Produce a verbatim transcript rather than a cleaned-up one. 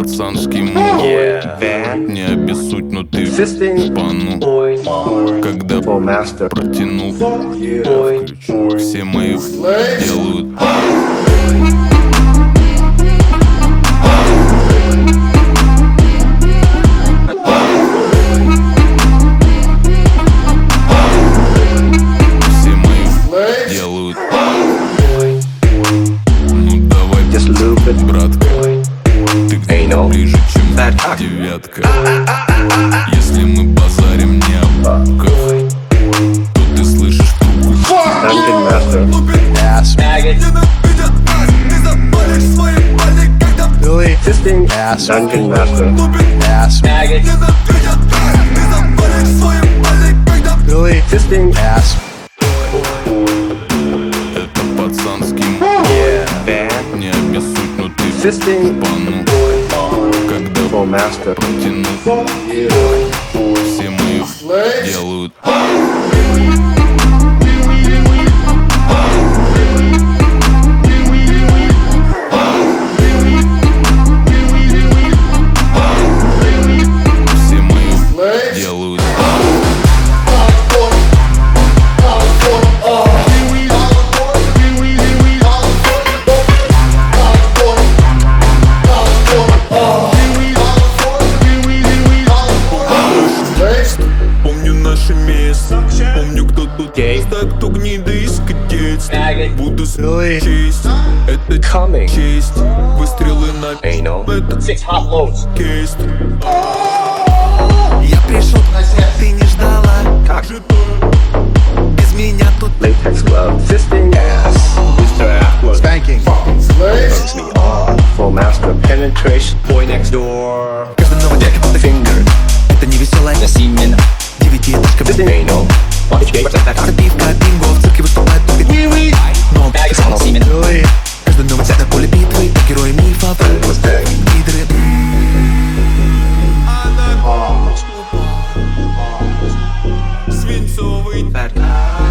пацанский мув, yeah. Не обессудь, но ты пану. Когда протянув, yeah. Все мои делают. Все мои делают. Ну давай, братка, ты где-то ближе, чем девятка. Если мы базарим не об буках, то ты слышишь трубку. Billy Ass Dungeon Master Ass Billy Fisting Ass. Это пацанский мув, yeah. Не обессудь, но ты пану. Когда протянув, yeah. Все мои делают. Помню наше место, помню, кто тут есть, а кто гнида из катец. Буду честь, это coming. Честь, выстрелы на это кейст. Я пришел, ты не ждала. Как же то? Без меня тут Latex glove, fisting ass, Mister Atlas, spanking, turns me on, full master penetration, boy next door, каждый новый трек это finger, это не веселая семена. Девятиэтажка fisting anal, watch game, запивка, бинго, в цирке выступает тупит. Но семена. Каждый новый цвет на поле битвы, герои мифов, лидеры. Свинцовый.